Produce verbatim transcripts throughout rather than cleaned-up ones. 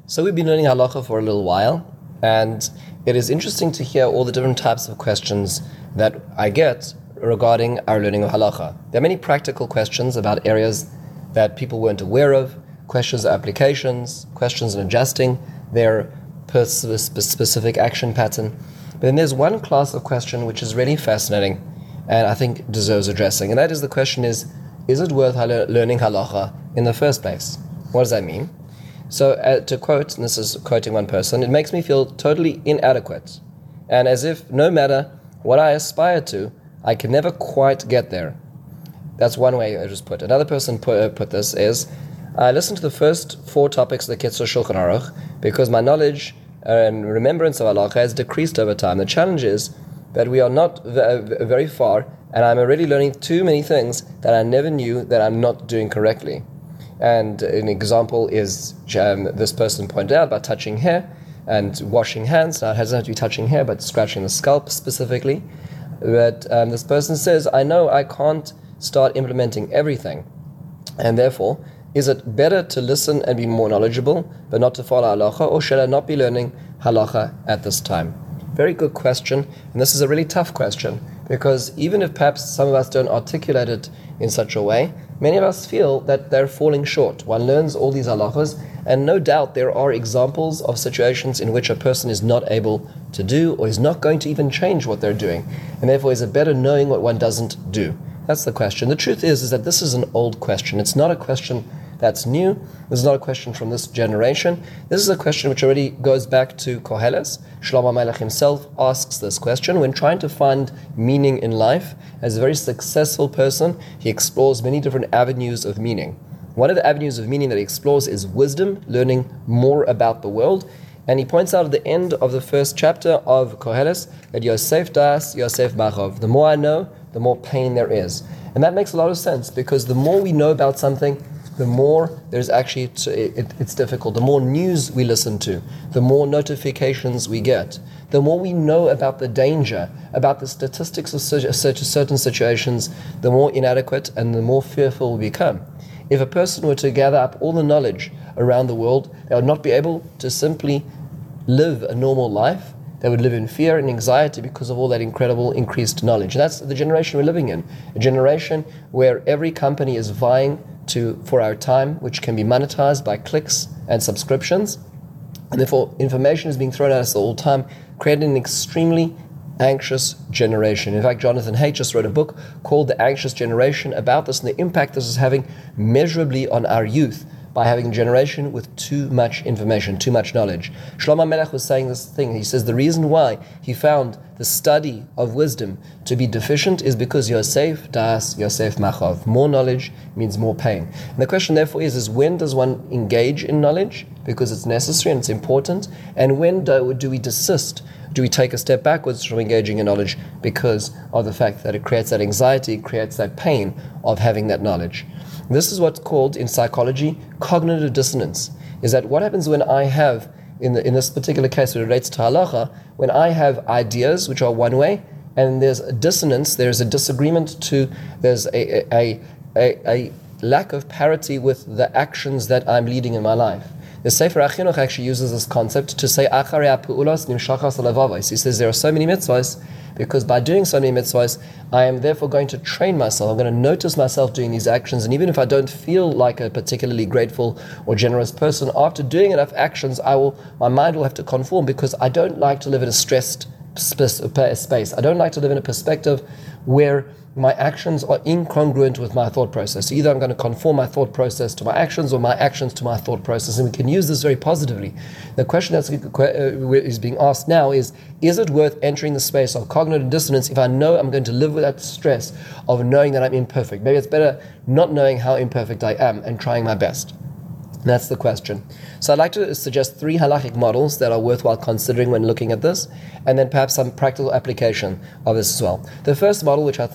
So we've been learning halacha for a little while, and it is interesting to hear all the different types of questions that I get regarding our learning of halacha. There are many practical questions about areas that people weren't aware of, questions of applications, questions on adjusting their specific action pattern. But then there's one class of question which is really fascinating and I think deserves addressing, and that is the question is, is it worth learning halacha in the first place? What does that mean? So uh, to quote, and this is quoting one person, it makes me feel totally inadequate, and as if no matter what I aspire to, I can never quite get there. That's one way I just put it. Another person put, uh, put this is, I listened to the first four topics of the Kitzur Shulchan Aruch because my knowledge and remembrance of halacha has decreased over time. The challenge is that we are not v- very far, and I'm already learning too many things that I never knew that I'm not doing correctly. And an example is, um, this person pointed out about touching hair and washing hands. Now it doesn't have to be touching hair, but scratching the scalp specifically. But um, this person says, I know I can't start implementing everything, and therefore, is it better to listen and be more knowledgeable, but not to follow halacha, or should I not be learning halacha at this time? Very good question, and this is a really tough question, because even if perhaps some of us don't articulate it in such a way, many of us feel that they're falling short. One learns all these halachas, and no doubt there are examples of situations in which a person is not able to do, or is not going to even change what they're doing, and therefore is it better knowing what one doesn't do? That's the question. The truth is, is that this is an old question. It's not a question that's new. This is not a question from this generation. This is a question which already goes back to Koheles. Shlomo Melech himself asks this question when trying to find meaning in life. As a very successful person, he explores many different avenues of meaning. One of the avenues of meaning that he explores is wisdom, learning more about the world. And he points out at the end of the first chapter of Koheles that Yosef das, Yosef machov. The more I know, the more pain there is. And that makes a lot of sense, because the more we know about something, the more there's actually, t- it, it's difficult. The more news we listen to, the more notifications we get, the more we know about the danger, about the statistics of such, such certain situations, the more inadequate and the more fearful we become. If a person were to gather up all the knowledge around the world, they would not be able to simply live a normal life. They would live in fear and anxiety because of all that incredible increased knowledge. And that's the generation we're living in, a generation where every company is vying to for our time, which can be monetized by clicks and subscriptions. And therefore, information is being thrown at us all the time, creating an extremely anxious generation. In fact, Jonathan Haidt just wrote a book called The Anxious Generation about this and the impact this is having measurably on our youth, by having a generation with too much information, too much knowledge. Shlomo Melech was saying this thing. He says the reason why he found the study of wisdom to be deficient is because Yosef das, Yosef machov. More knowledge means more pain. And the question therefore is, is when does one engage in knowledge? Because it's necessary and it's important. And when do, do we desist? Do we take a step backwards from engaging in knowledge because of the fact that it creates that anxiety, it creates that pain of having that knowledge? This is what's called in psychology cognitive dissonance. Is that what happens when I have, in the, in this particular case it relates to halacha, when I have ideas which are one way, and there's a dissonance, there's a disagreement to, there's a, a, a, a lack of parity with the actions that I'm leading in my life. The Sefer HaChinuch actually uses this concept to say, Acharei ha'pu'ulos nimshachas halevavos. He says there are so many mitzvahs, because by doing so many mitzvahs, I am therefore going to train myself. I'm going to notice myself doing these actions, and even if I don't feel like a particularly grateful or generous person, after doing enough actions, I will, my mind will have to conform, because I don't like to live in a stressed space. I don't like to live in a perspective where my actions are incongruent with my thought process. So either I'm going to conform my thought process to my actions, or my actions to my thought process, and we can use this very positively. The question that is being asked now is, is it worth entering the space of cognitive dissonance if I know I'm going to live with that stress of knowing that I'm imperfect? Maybe it's better not knowing how imperfect I am and trying my best. That's the question. So I'd like to suggest three halachic models that are worthwhile considering when looking at this, and then perhaps some practical application of this as well. The first model, which I think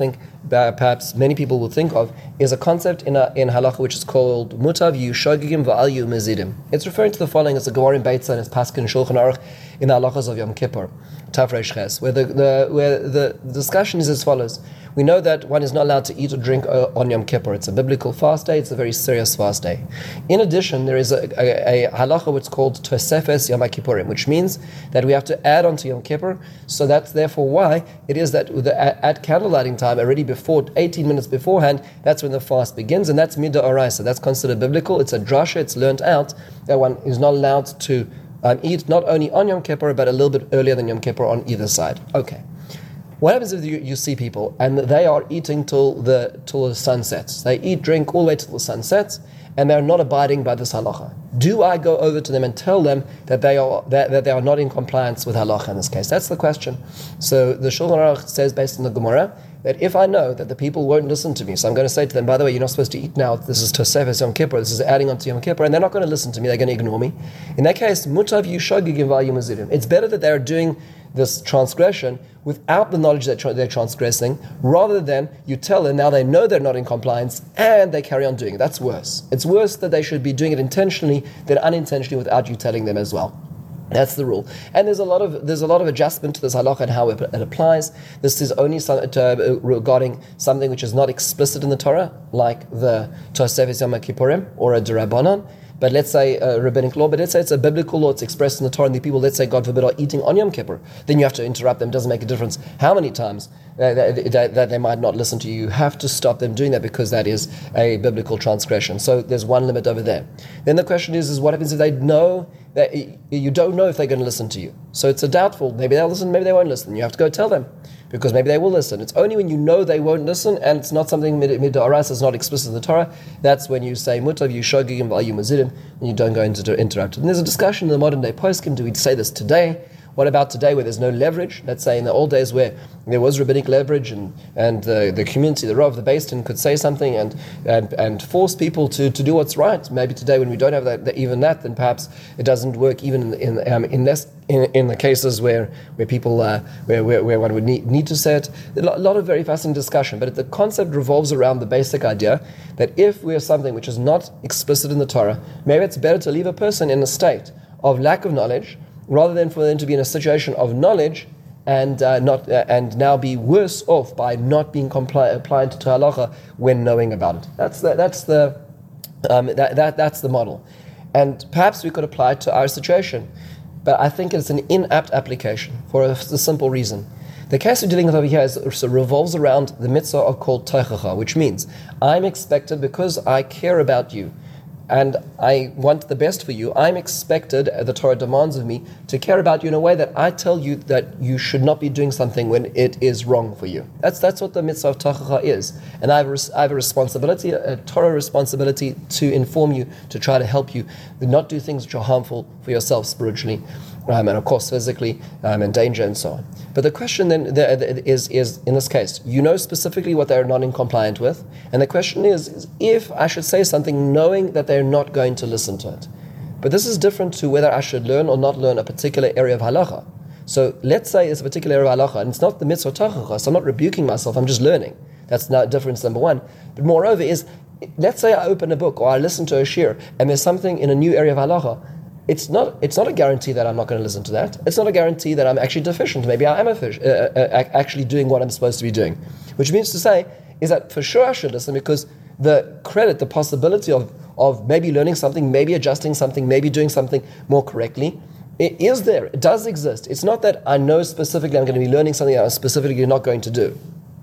that perhaps many people will think of, is a concept in a, in halacha which is called mutav yushogigim va'al yu mezidim. It's referring to the following as the Gemara in Beitza and as Paskin Shulchan Aruch in the halachas of Yom Kippur, Tav Reish Ches, where the, the where the discussion is as follows. We know that one is not allowed to eat or drink uh, on Yom Kippur. It's a biblical fast day. It's a very serious fast day. In addition, there is a, a, a halacha which is called Tosefes Yom Kippurim, which means that we have to add on to Yom Kippur. So that's therefore why it is that the, at, at candlelighting time, already before eighteen minutes beforehand, that's when the fast begins, and that's Midah Oraisa. That's considered biblical. It's a drasha. It's learnt out that one is not allowed to um, eat not only on Yom Kippur but a little bit earlier than Yom Kippur on either side. Okay. What happens if you, you see people and they are eating till the till the sun sets? They eat, drink all the way till the sun sets, and they're not abiding by this halacha. Do I go over to them and tell them that they are that, that they are not in compliance with halacha in this case? That's the question. So the Shulchan Aruch says, based on the Gemara, that if I know that the people won't listen to me, so I'm going to say to them, by the way, you're not supposed to eat now. This is Tosefes Yom Kippur. This is adding on to Yom Kippur, and they're not going to listen to me. They're going to ignore me. In that case, mutav yushogigim va'al yu mezidim. It's better that they're doing this transgression without the knowledge that they're transgressing, rather than you tell them now they know they're not in compliance and they carry on doing it. That's worse. It's worse that they should be doing it intentionally than unintentionally without you telling them as well. That's the rule, and there's a lot of there's a lot of adjustment to this halacha and how it, it applies. This is only some, uh, regarding something which is not explicit in the Torah, like the Tosefes Yom Kippurim or a Derabanan. But let's say a rabbinic law, but let's say it's a biblical law, it's expressed in the Torah, and the people, let's say, God forbid, are eating on Yom Kippur. Then you have to interrupt them. It doesn't make a difference how many times uh, that, that, that they might not listen to you. You have to stop them doing that because that is a biblical transgression. So there's one limit over there. Then the question is, is what happens if they know that you don't know if they're going to listen to you? So it's a doubtful. Maybe they'll listen, maybe they won't listen. You have to go tell them, because maybe they will listen. It's only when you know they won't listen and it's not something Midah Oraisa, it's not explicit in the Torah, that's when you say mutav yushogigim va'al yu mezidim, and you don't go into interrupt. And there's a discussion in the modern day poskim, do we say this today? What about today where there's no leverage? Let's say in the old days where there was rabbinic leverage and, and the, the community, the Rav, the Beis Din could say something and, and, and force people to, to do what's right. Maybe today when we don't have that, that, even that, then perhaps it doesn't work even in in, um, in, less, in, in the cases where where people uh, where, where where one would need, need to say it. A lot of very fascinating discussion, but the concept revolves around the basic idea that if we are something which is not explicit in the Torah, maybe it's better to leave a person in a state of lack of knowledge rather than for them to be in a situation of knowledge and uh, not uh, and now be worse off by not being compli- applied to halacha when knowing about it. That's the, that's the um, that, that that's the model, and perhaps we could apply it to our situation, but I think it's an inapt application for a, a simple reason. The case we're dealing with over here is, so revolves around the mitzvah of called teichacha, which means I'm expected, because I care about you and I want the best for you, I'm expected, the Torah demands of me, to care about you in a way that I tell you that you should not be doing something when it is wrong for you. That's that's what the mitzvah of teichacha is. And I have, a, I have a responsibility, a Torah responsibility, to inform you, to try to help you, to not do things which are harmful for yourself spiritually, um, and of course physically, um, and danger and so on. But the question then the, the, is, is, in this case, you know specifically what they're not in compliant with, and the question is, is if I should say something knowing that they're not going to listen to it. But this is different to whether I should learn or not learn a particular area of halacha. So let's say it's a particular area of halacha, and it's not the mitzvah teichacha, so I'm not rebuking myself, I'm just learning. That's not difference number one. But moreover is, let's say I open a book or I listen to a shir, and there's something in a new area of halacha. It's not It's not a guarantee that I'm not going to listen to that. It's not a guarantee that I'm actually deficient. Maybe I am a fish, uh, uh, actually doing what I'm supposed to be doing. Which means to say is that for sure I should listen, because the credit, the possibility of, of maybe learning something, maybe adjusting something, maybe doing something more correctly, it is there. It does exist. It's not that I know specifically I'm going to be learning something that I'm specifically not going to do.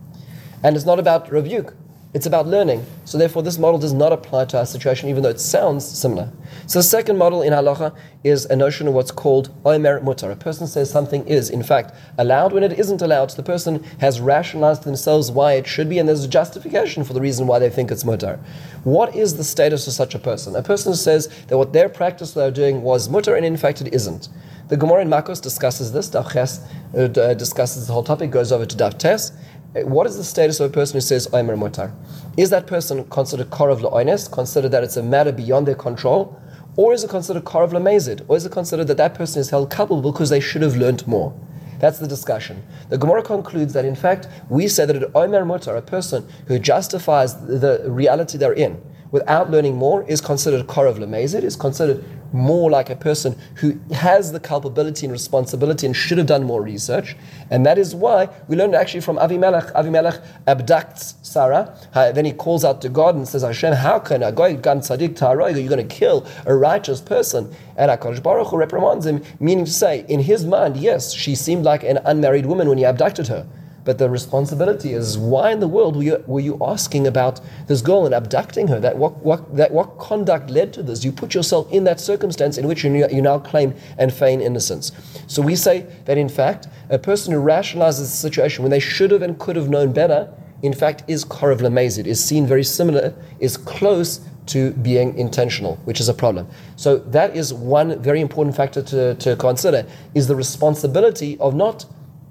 And it's not about rebuke. It's about learning. So therefore this model does not apply to our situation, even though it sounds similar. So the second model in halacha is a notion of what's called omer mutar. A person says something is, in fact, allowed when it isn't allowed. So the person has rationalized to themselves why it should be, and there's a justification for the reason why they think it's mutar. What is the status of such a person? A person who says that what their practice they were doing was mutar, and in fact it isn't. The Gemara in Makos discusses this. Daf Ches uh, discusses the whole topic, goes over to Daf Tes. What is the status of a person who says omer mutar? Is that person considered korov la'oines, considered that it's a matter beyond their control? Or is it considered korov lamezid? Or is it considered that that person is held culpable because they should have learned more? That's the discussion. The Gemara concludes that in fact we say that an Omer Mutar, a person who justifies the reality they're in without learning more, is considered Korav Lemezid, is considered more like a person who has the culpability and responsibility and should have done more research. And that is why we learned actually from Avimelech. Avimelech abducts Sarah. Then he calls out to God and says, Hashem, how can a goy gan tzaddik ta'aroig, you're going to kill a righteous person? And HaKadosh Baruch Hu reprimands him, meaning to say, in his mind, yes, she seemed like an unmarried woman when he abducted her. But the responsibility is, why in the world were you, were you asking about this girl and abducting her? That what, what, that what conduct led to this? You put yourself in that circumstance in which you, you now claim and feign innocence. So we say that in fact, a person who rationalizes the situation when they should have and could have known better, in fact is Korav Lemezid, is seen very similar, is close to being intentional, which is a problem. So that is one very important factor to, to consider, is the responsibility of not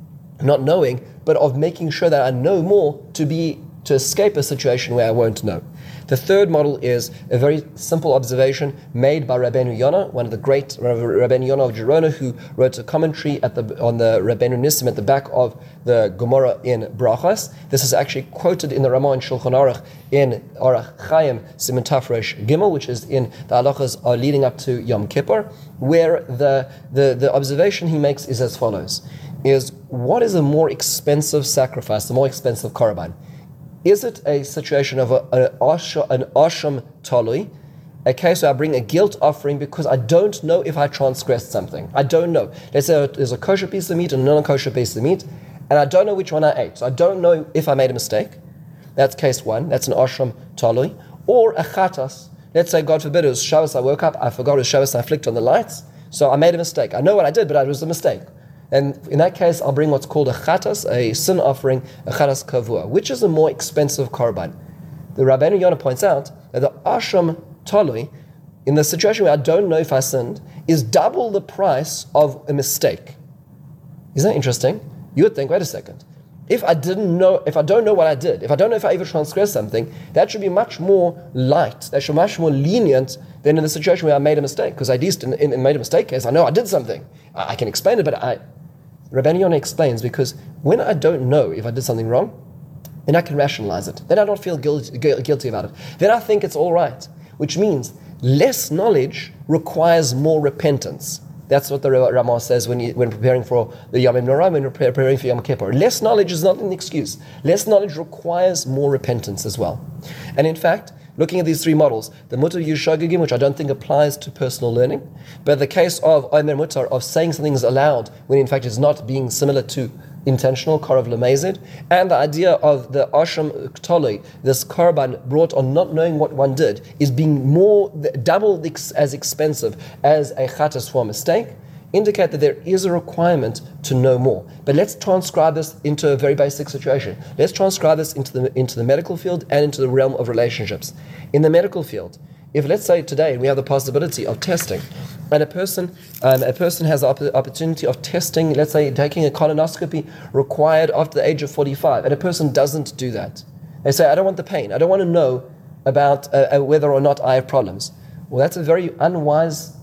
not knowing, but of making sure that I know more to be to escape a situation where I won't know. The third model is a very simple observation made by Rabbeinu Yonah, one of the great Rabbeinu Yonah of Gerona, who wrote a commentary at the on the Rabbeinu Nissim at the back of the Gemara in Brachas. This is actually quoted in the Ramah and Shulchan Aruch in Orach Chaim Siman Taf Resh Gimel, which is in the halachas are leading up to Yom Kippur, where the, the, the observation he makes is as follows. Is what is a more expensive sacrifice, a more expensive korban? Is it a situation of a, a, an asham talui, a case where I bring a guilt offering because I don't know if I transgressed something? I don't know. Let's say there's a kosher piece of meat and a non-kosher piece of meat, and I don't know which one I ate. So I don't know if I made a mistake. That's case one. That's an asham talui. Or a chatas. Let's say, God forbid, it was Shabbos, I woke up, I forgot it was Shabbos, I flicked on the lights, so I made a mistake. I know what I did, but it was a mistake. And in that case, I'll bring what's called a chatas, a sin offering, a chatas kavua. Which is a more expensive korban? The Rabbeinu Yonah points out that the asham talui, in the situation where I don't know if I sinned, is double the price of a mistake. Isn't that interesting? You would think, wait a second. If I didn't know, if I don't know what I did, if I don't know if I even transgressed something, that should be much more light, that should be much more lenient than in the situation where I made a mistake. Because at least in, in, in made a mistake case, I know I did something. I, I can explain it, but I... Rabbeinu Yonah explains, because when I don't know if I did something wrong, then I can rationalize it. Then I don't feel guilty, guilty about it. Then I think it's all right, which means less knowledge requires more repentance. That's what the Ramah says when you, when preparing for the Yom Norah, when you're preparing for Yom Kippur. Less knowledge is not an excuse. Less knowledge requires more repentance as well. And in fact, looking at these three models, the Mutar Yushagigim, which I don't think applies to personal learning, but the case of Omer Mutar, of saying something is allowed when in fact it's not, being similar to intentional, Korav Lemezid, and the idea of the Asham Ktoli, this korban brought on not knowing what one did, is being more, double as expensive as a chatas for a mistake, indicate that there is a requirement to know more. But let's transcribe this into a very basic situation. Let's transcribe this into the into the medical field and into the realm of relationships. In the medical field, if let's say today we have the possibility of testing, and a person um, a person has the opp- opportunity of testing, let's say taking a colonoscopy required after the age of forty-five, and a person doesn't do that. They say, I don't want the pain. I don't want to know about uh, whether or not I have problems. Well, that's a very unwise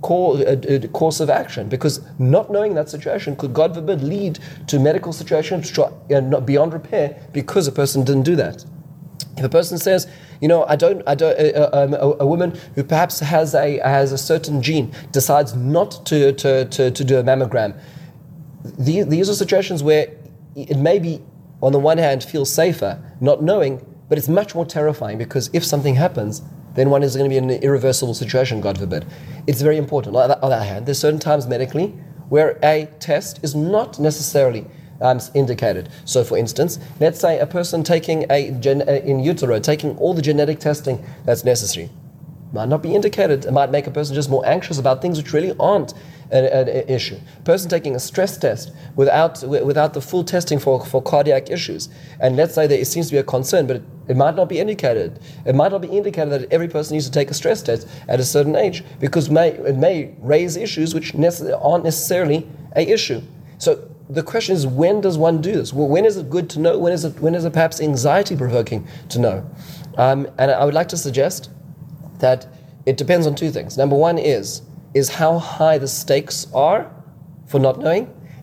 course of action, because not knowing that situation could, God forbid, lead to medical situations which are beyond repair because a person didn't do that. If a person says, you know, I don't, I don't, uh, um, a, a woman who perhaps has a has a certain gene decides not to to to, to do a mammogram, these, these are situations where it may be, on the one hand, feel safer not knowing, but it's much more terrifying, because if something happens, then one is going to be in an irreversible situation, God forbid. It's very important. On the other hand, there's certain times medically where a test is not necessarily um, indicated. So, for instance, let's say a person taking a gen- in utero, taking all the genetic testing that's necessary, might not be indicated. It might make a person just more anxious about things which really aren't an issue. A person taking a stress test without without the full testing for, for cardiac issues, and let's say there seems to be a concern, but it, it might not be indicated. It might not be indicated that every person needs to take a stress test at a certain age, because may, it may raise issues which nece- aren't necessarily a issue. So the question is, when does one do this? Well, when is it good to know? When is it when is it perhaps anxiety provoking to know? Um, and I would like to suggest that it depends on two things. Number one is is how high the stakes are for not knowing,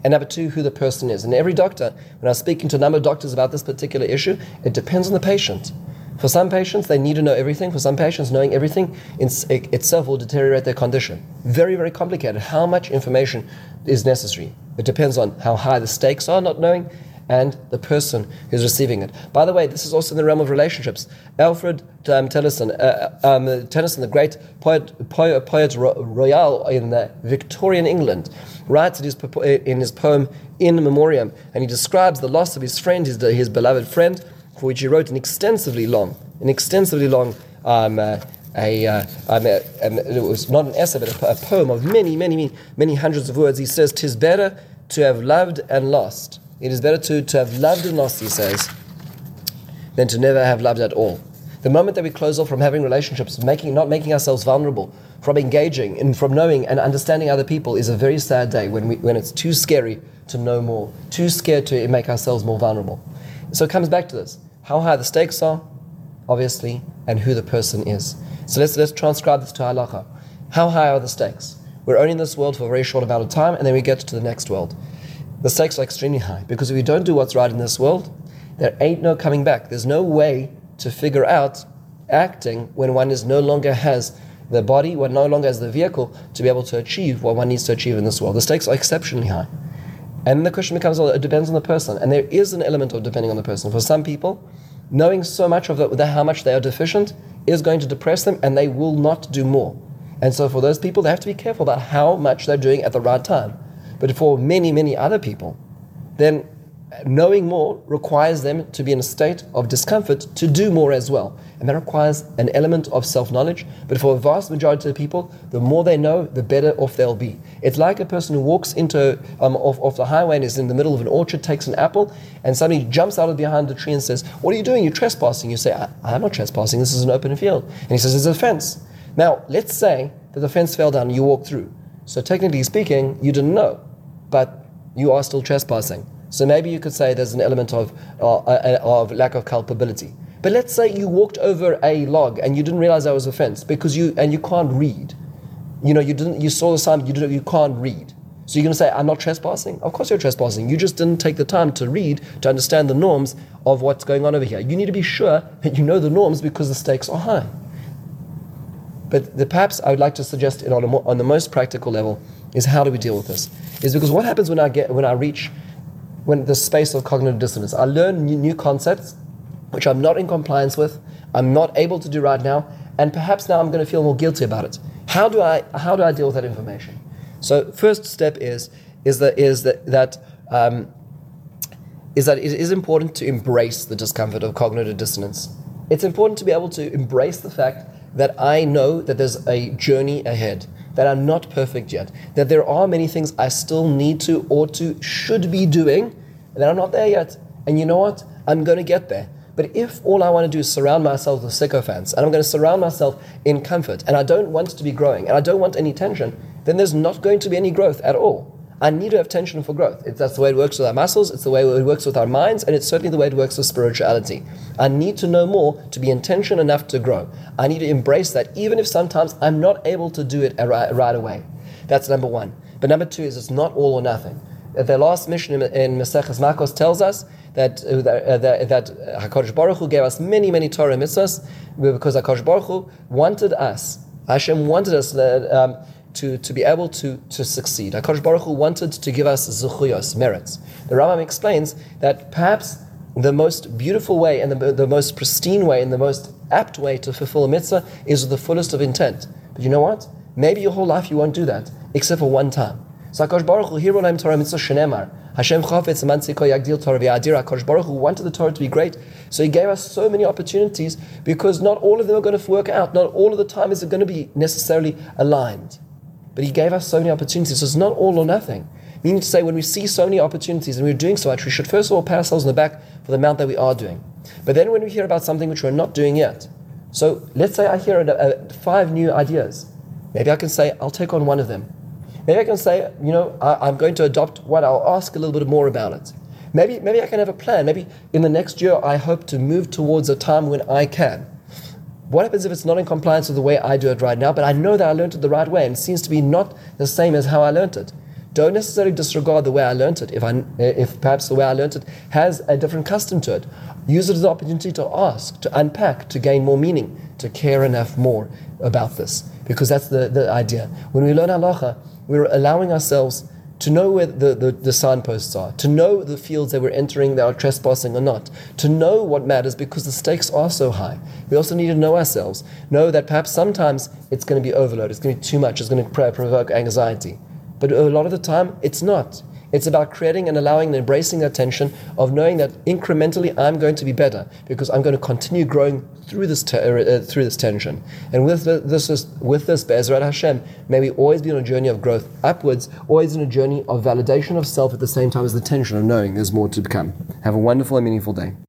And number two, who the person is. And every doctor, when I was speaking to a number of doctors about this particular issue, it depends on the patient. For some patients, they need to know everything. For some patients, knowing everything in itself will deteriorate their condition. Very, very complicated. How much information is necessary? It depends on how high the stakes are, not knowing, and the person who's receiving it. By the way, this is also in the realm of relationships. Alfred um, Tennyson, uh, um, Tennyson, the great poet, poet, poet royal in uh, Victorian England, writes in his, in his poem In Memoriam, and he describes the loss of his friend, his, his beloved friend, for which he wrote an extensively long, an extensively long, um, uh, a, uh, um, uh, and it was not an essay, but a, a poem of many, many, many, many hundreds of words. He says, "'Tis better to have loved and lost. It is better to, to have loved and lost," he says, "than to never have loved at all." The moment that we close off from having relationships, making, not making ourselves vulnerable, from engaging and from knowing and understanding other people is a very sad day when we, when it's too scary to know more, too scared to make ourselves more vulnerable. So it comes back to this. How high the stakes are, obviously, and who the person is. So let's let's transcribe this to halacha. How high are the stakes? We're only in this world for a very short amount of time, and then we get to the next world. The stakes are extremely high, because if we don't do what's right in this world, there ain't no coming back. There's no way to figure out acting when one is no longer has the body, one no longer has the vehicle to be able to achieve what one needs to achieve in this world. The stakes are exceptionally high. And the question becomes, well, it depends on the person. And there is an element of depending on the person. For some people, knowing so much of the, the, how much they are deficient is going to depress them, and they will not do more. And so for those people, they have to be careful about how much they're doing at the right time. But for many, many other people, then knowing more requires them to be in a state of discomfort to do more as well. And that requires an element of self-knowledge. But for a vast majority of people, the more they know, the better off they'll be. It's like a person who walks into um, off, off the highway and is in the middle of an orchard, takes an apple, and suddenly jumps out of behind the tree and says, "What are you doing? You're trespassing." You say, I, I'm not trespassing. This is an open field. And he says, "It's a fence." Now, let's say that the fence fell down and you walked through. So technically speaking, you didn't know, but you are still trespassing. So maybe you could say there's an element of uh, uh, of lack of culpability. But let's say you walked over a log and you didn't realize that was a fence because you and you can't read. You know, you didn't. You saw the sign, but you didn't. You can't read. So you're going to say, "I'm not trespassing." Of course you're trespassing. You just didn't take the time to read to understand the norms of what's going on over here. You need to be sure that you know the norms because the stakes are high. But the, perhaps I would like to suggest it on, a more, on the most practical level is how do we deal with this? Is because what happens when I get when I reach when the space of cognitive dissonance? I learn new, new concepts which I'm not in compliance with, I'm not able to do right now, and perhaps now I'm going to feel more guilty about it. How do I how do I deal with that information? So first step is is that is that that um, is that it is important to embrace the discomfort of cognitive dissonance. It's important to be able to embrace the fact that I know that there's a journey ahead, that I'm not perfect yet, that there are many things I still need to, ought to, should be doing, and that I'm not there yet. And you know what? I'm going to get there. But if all I want to do is surround myself with sycophants, and I'm going to surround myself in comfort, and I don't want to be growing, and I don't want any tension, then there's not going to be any growth at all. I need to have tension for growth. It's, that's the way it works with our muscles, it's the way it works with our minds, and it's certainly the way it works with spirituality. I need to know more to be in tension enough to grow. I need to embrace that, even if sometimes I'm not able to do it right, right away. That's number one. But number two is it's not all or nothing. The last mission in, in Maseches Makos tells us that uh, that, that HaKadosh Baruch Hu gave us many, many Torah mitzvahs because HaKadosh Baruch Hu wanted us, Hashem wanted us uh, um, to, to be able to, to succeed. HaKadosh Baruch Hu wanted to give us zuchuyos, merits. The Rambam explains that perhaps the most beautiful way and the, the most pristine way and the most apt way to fulfill a mitzvah is with the fullest of intent. But you know what? Maybe your whole life you won't do that, except for one time. So HaKadosh Baruch Hu, Hiru Lahem Torah Mitzvah Shenemar, Hashem Chafetz Mantziko Yagdil Torah V'Adir. HaKadosh Baruch Hu wanted the Torah to be great, so He gave us so many opportunities because not all of them are going to work out. Not all of the time is it going to be necessarily aligned. But He gave us so many opportunities, so it's not all or nothing. Meaning to say, when we see so many opportunities and we're doing so much, we should first of all pat ourselves on the back for the amount that we are doing. But then when we hear about something which we're not doing yet, so let's say I hear a, a, five new ideas. Maybe I can say, I'll take on one of them. Maybe I can say, you know, I, I'm going to adopt one, I'll ask a little bit more about it. Maybe, maybe I can have a plan. Maybe in the next year I hope to move towards a time when I can. What happens if it's not in compliance with the way I do it right now, but I know that I learned it the right way and it seems to be not the same as how I learned it? Don't necessarily disregard the way I learnt it. If I, if perhaps the way I learnt it has a different custom to it, use it as an opportunity to ask, to unpack, to gain more meaning, to care enough more about this. Because that's the, the idea. When we learn halacha, we're allowing ourselves to know where the, the, the signposts are, to know the fields that we're entering that are trespassing or not, to know what matters because the stakes are so high. We also need to know ourselves, know that perhaps sometimes it's going to be overload, it's going to be too much, it's going to provoke anxiety. But a lot of the time, it's not. It's about creating and allowing and embracing that tension of knowing that incrementally I'm going to be better because I'm going to continue growing through this te- uh, through this tension. And with the, this, is, with this, Be'ezrat Hashem, may we always be on a journey of growth upwards, always on a journey of validation of self at the same time as the tension of knowing there's more to come. Have a wonderful and meaningful day.